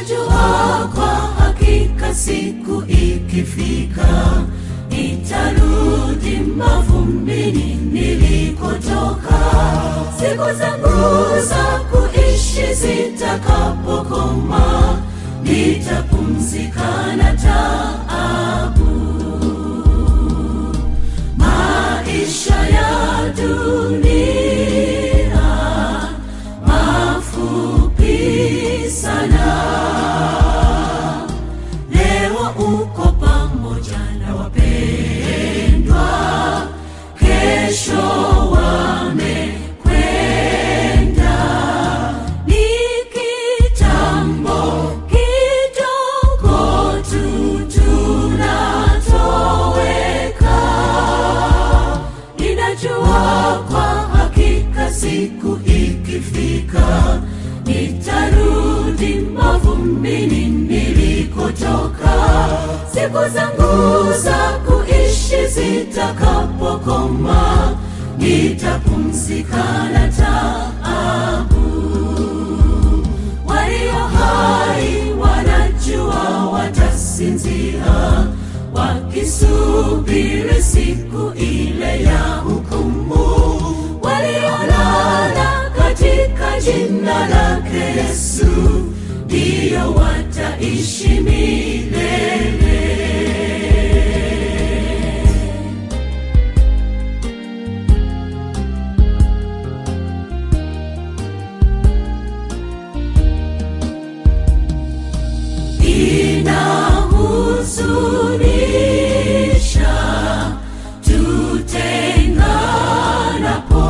Ninajua kwa hakika siku ikifika nitarudi mavumbini nilikotoka. Siku zangu za kuishi zitakapokoma, nitapumzika na taabu. Maisha ya dunia mafupi sana. Leo uko pamoja na wapendwa, kesho wamekwenda. Ni kitambo kidogo tu tunatoweka. Ninajua kwa hakika siku ikifika nitarudi mavumbini nilikotoka. Siku zangu za kuishi zitakapokoma, nitapumzika na taabu. Walio hai wanajua watasinzia, wakisubiri siku ile ya hukumu. Waliolala katika jina lake Yesu ndio wataishi milele. Inahuzunisha tutenganapo,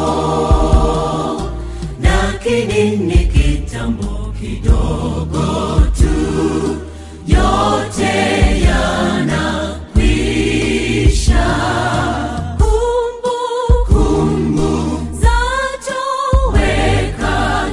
lakini ni kitambo kidogo tu, yote yanakwisha. Kumbukumbu zatoweka,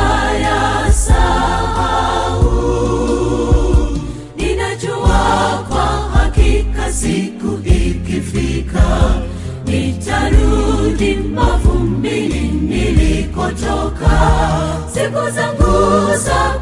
twayasahau. Ninajua kwa hakika siku ikifika nitarudi mavumbini nilikotoka. Siku zangu za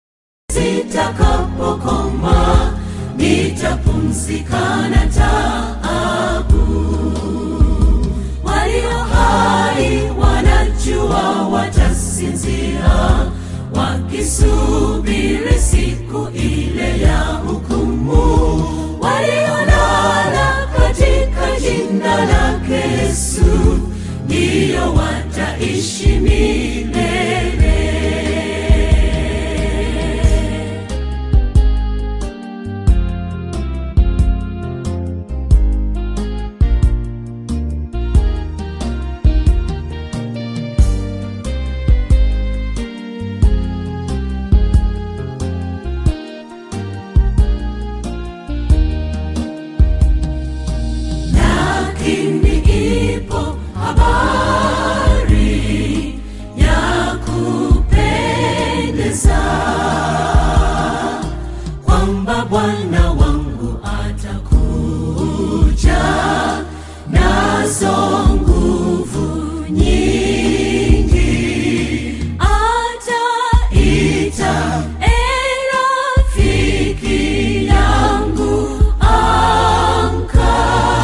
zitakapokoma, nitapumzika na taabu. Walio hai wanajua watasinzia, wakisubiri siku ile ya hukumu. Waliolala katika jina lake Yesu ndio wataishi milele. Lakini ipo habari ya kupendeza, kwamba Bwana wangu atakuja nazo nguvu nyingi. Ataita, rafiki yangu, amka.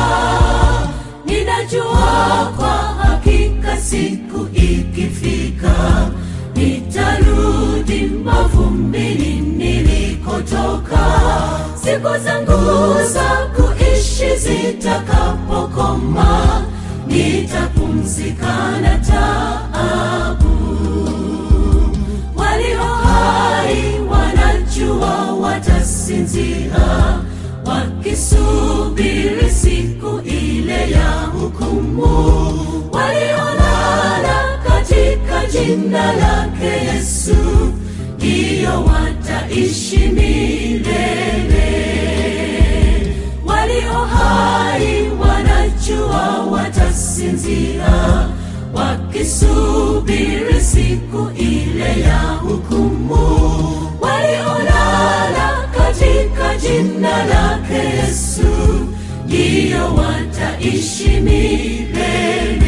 Ninajua kwa hakika siku ikifika nitarudi mavumbini nilikotoka. Siku zangu za kuishi zitakapokoma, nitapumzika na taabu. Walio hai wanajua watasinzia, wakisubiri siku ile ya hukumu. Waliolala katika jina lake Yesu ndio wataishi milele. Walio hai wanajua watasinzia, wakisubiri siku ile ya hukumu. Waliolala katika jina lake Yesu ndio wataishi milele.